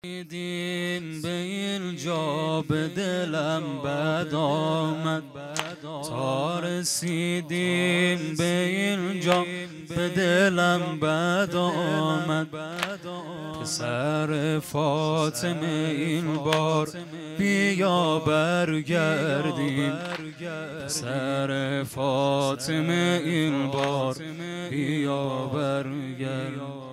دیدیم به اینجا به دلم بد آمد تا رسیدیم به اینجا به دلم بد آمد. پسر فاطمه این بار بیا برگردیم، پسر فاطمه این بار بیا برگردیم.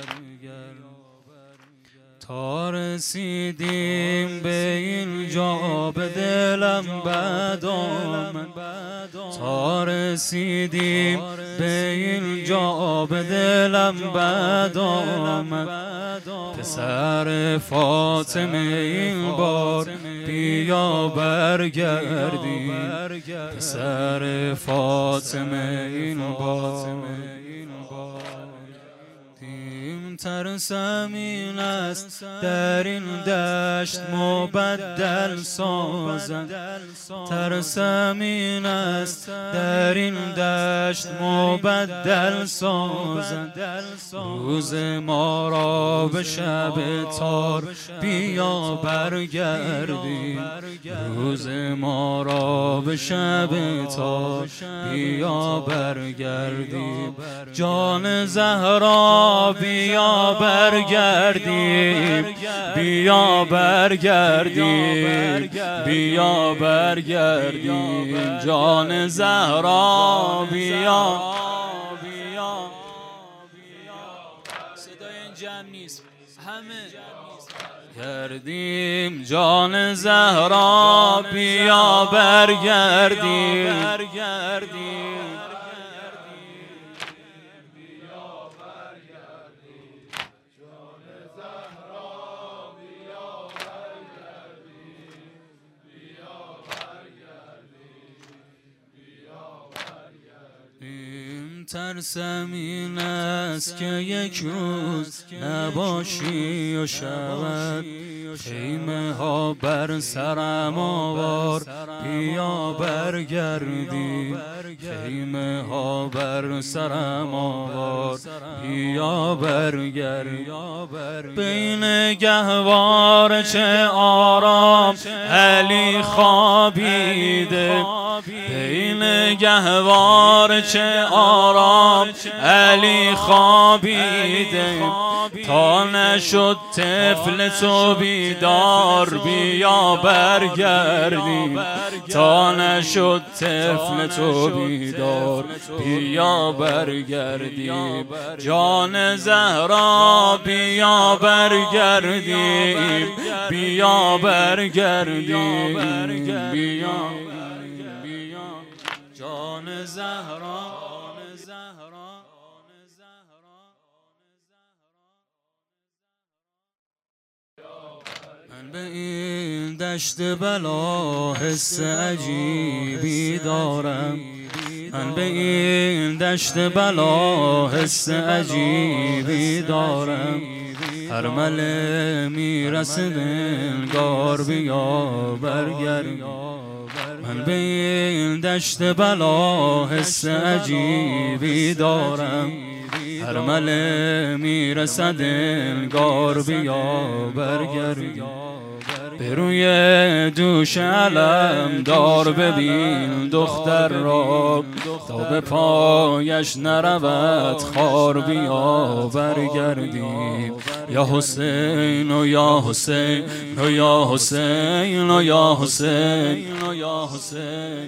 تا رسیدیم به اینجا به دلم بد آمد، تا رسیدیم به اینجا به دلم بد آمد. پسر فاطمه این بار بیا برگردیم، پسر فاطمه این بار. ترسم این است در این دشت مبدل سازند، ترسم این است در این دشت مبدل سازند. روز ما را به شب تار بیا برگردیم، روز ما را به شب تار بیا برگردیم. جان زهرا بیا برگردیم، بیا برگردیم، بیا برگردیم. جان زهرا بیا. صدای این جمع نیست، همه گردیم. جان زهرا بیا برگردیم. ترسم این است که یک روز نباشی و شود خیمه ها بر سرم آوار بیا برگردی، خیمه ها بر سرم آوار بیا برگردی. بین گهوار چه آرام علی خوابیده، بین گهوار چه آرام علی خوابیده. تا نشد طفل تو بیدار بیا برگردیم، تا نشد طفل تو بیدار بیا برگردیم. جان زهرا بیا برگردیم، بیا برگردیم، بیا. جان زهرا من به این دشت بلا حس عجیبی دارم، من به این دشت بلا حس عجیبی دارم. هر مله میرسه انگار بیا برگردیم. من به این دشت بلا حس عجیبی دارم، هر مله میرسد انگار بیا برگردیم. به روی دوش علم دار ببین دختر را، تا به پایش نرود خار بیا برگردیم. یا حسین و یا حسین و یا حسین و یا حسین و یا حسین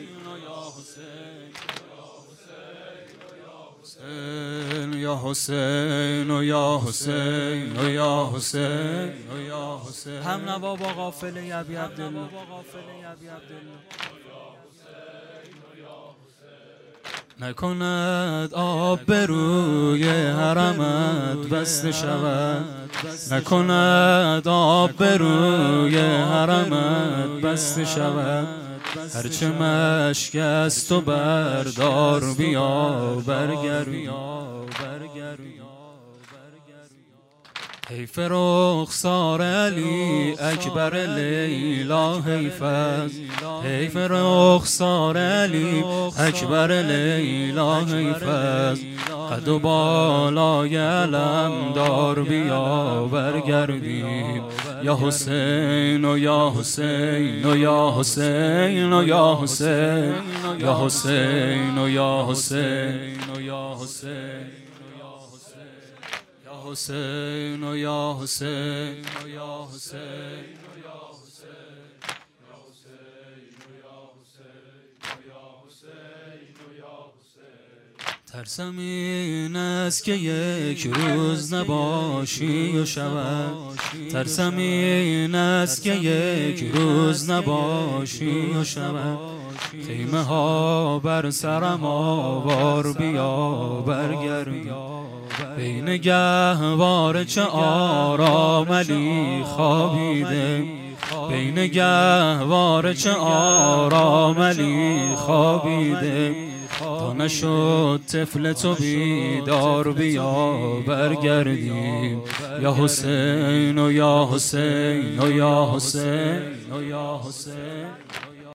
یا حسین و یا حسین و یا حسین و یا حسین. هم نوا با قافله ابی عبدالله. نکند آب به روی حرمت بسته شود، نکند آب به روی حرمت بسته شود. هرچه مشک است و بردار بیا برگردیم. حیف رخسار علی اکبر لیلا حیف است، حیف رخسار علی اکبر لیلا حیف است. قد و بالای علم دار بیا برگردیم، یا حسین و یا حسین و یا حسین و یا حسین یا حسین و یا حسین و یا حسین یا حسین و یا حسین و یا حسین ترسم این است که یک روز نباشی و شود، ترسم این است که یک روز نباشی و شود. خیمه ها بر سرم آوار بیا برگردی، بین گهواره چه آرام علی خوابیده، بین گهواره چه آرام علی خوابیده. تا نشد طفل تو بیدار بیا برگردیم، یا حسین و یا حسین و یا حسین و یا حسین.